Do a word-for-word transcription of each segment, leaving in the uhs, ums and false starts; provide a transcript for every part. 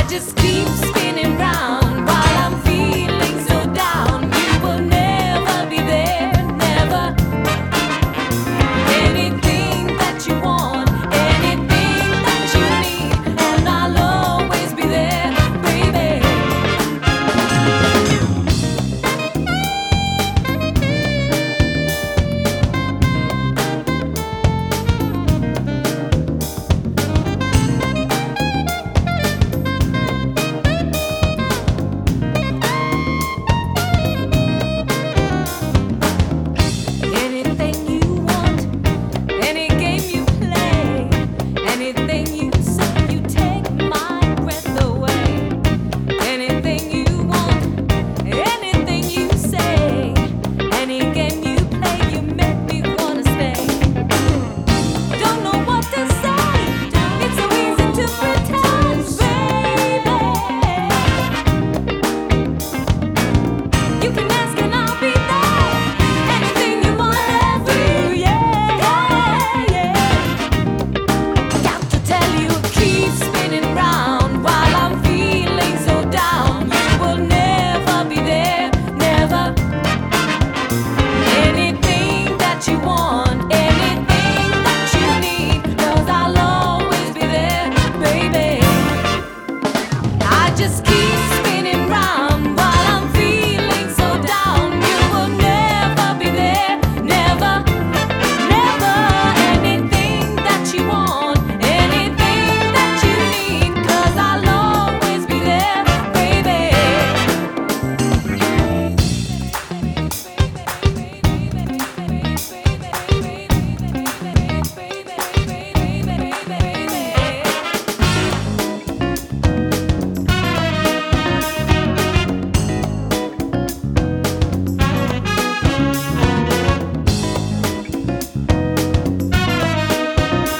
just keep spinning round while I'm feeling so down. You will never be there, never. Anything that you want, anything that you need, and I'll always be there, baby. Anything you want, any game you play, anything you say, you take my breath away. Anything you want, anything you say, any game you play, you make me wanna stay. Don't know what to say, it's so easy to pretend, baby. You can ask and I'll be there. Anything you wanna do, yeah, yeah. Got to tell you, keep spinning round while I'm feeling so down. You will never be there, never. Anything that you want, anything that you need, 'cause I'll always be there, baby. I just keep spinning round while I'm feeling so down. You will never be there, never, never. Anything that you want, anything that you need, 'cause I'll always be there, baby.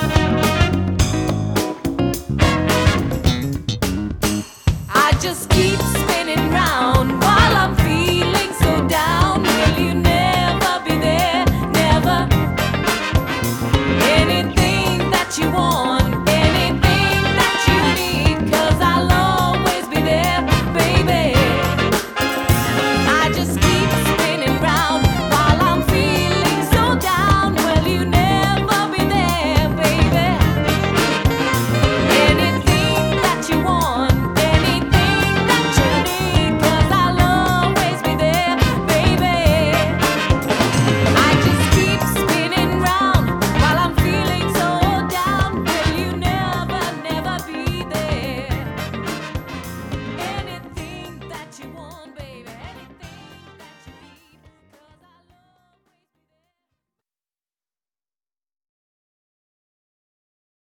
I just keep